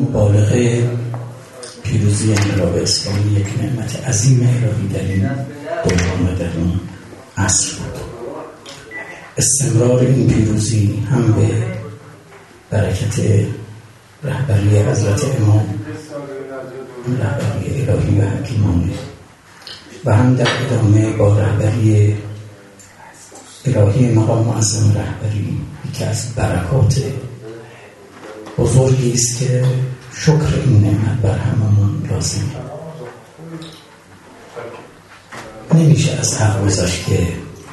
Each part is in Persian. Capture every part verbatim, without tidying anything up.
بالغ پیروزی انقلاب اسلامی یک نعمت عظیم الهی در این دوران و در اون عصر بود. استمرار این پیروزی هم به برکت رهبری حضرت امام، رهبری الهی و حکیمانه، و هم در ادامه با رهبری الهی مقام معظم رهبری که از برکات بزرگی است که شکر این نعمت بر هممون لازمه. نمیشه از حق گذاشت که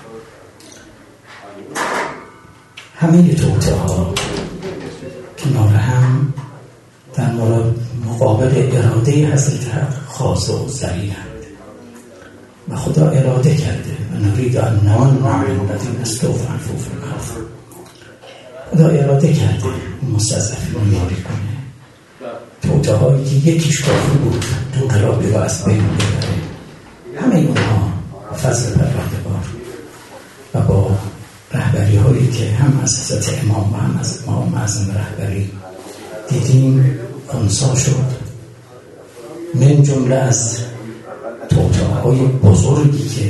همه توطئه ها کنار هم در مورد مقابل اراده حضرت حق خاضع و ذلیلند و خدا اراده کرده و نرید ان نمن علی الذین استضعفوا فی الارض. خدا اراده کرده مستضعفین رو یاری کنه. توطئه هایی که یکیش کافی بود انقلابی رو از بین ببره، همه اونها فضل پروردگار و با رهبری هایی که هم از حضرت امام و هم از امام معظم رهبری دیدیم خنثی شد. من جمله از توطئه های بزرگی که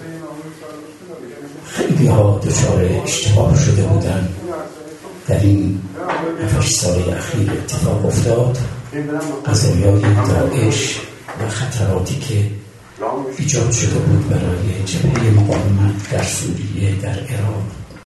خیلی ها دچار اشتباه شده بودن در این هفت سال اخیر اتفاق افتاد. قضایای داعش و خطراتی که ایجاد شده بود برای جبهه مقاومت در سوریه، در عراق